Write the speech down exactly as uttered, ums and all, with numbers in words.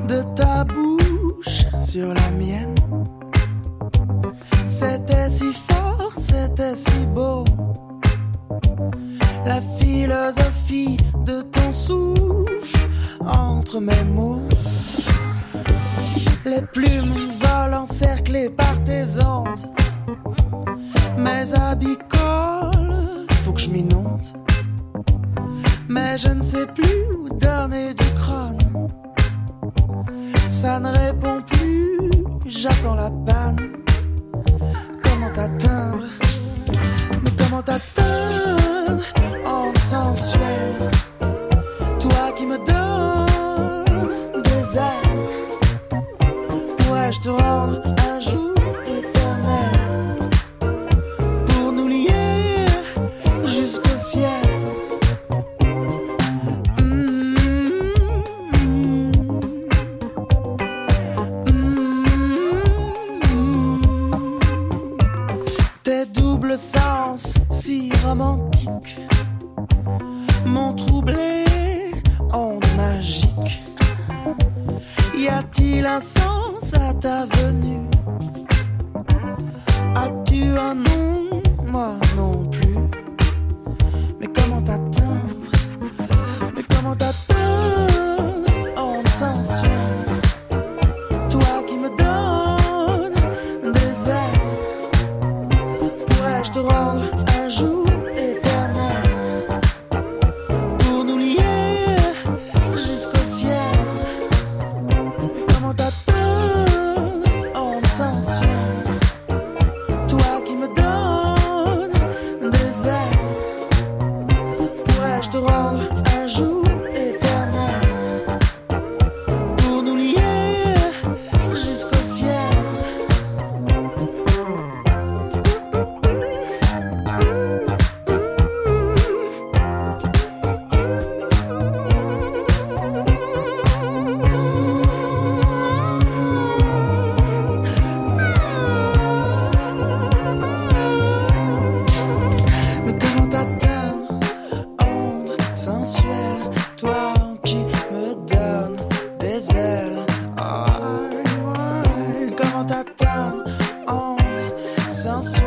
de ta bouche sur la mienne. C'était si fort, c'était si beau. La philosophie de ton souffle entre mes mots. Les plumes volent encerclées par tes ondes. Mes habits collent, faut que je m'inonde. Mais je ne sais plus où donner du crâne. Ça ne répond plus, j'attends la panne. Comment t'atteindre? Mais comment t'atteindre en sensuel? Toi qui me donnes des ailes, pourrais-je te rendre un jour éternel pour nous lier jusqu'au ciel? Le sens si romantique m'ont troublé en magique. Y a-t-il un sens à ta venue? As-tu un nom? Moi non plus. Mais comment t'atteindre? Mais comment t'atteindre en sensuel? Toi qui me donnes des ailes, pourrais-je te rendre un jour éternel pour nous lier jusqu'au ciel? Comment t'atteindre en sensuel? Toi qui me donnes des ailes, pourrais-je te rendre un jour éternel pour nous lier jusqu'au ciel? Sensuel, toi qui me donnes des ailes. Ah, ouais. Comment t'atteindre en sensuel?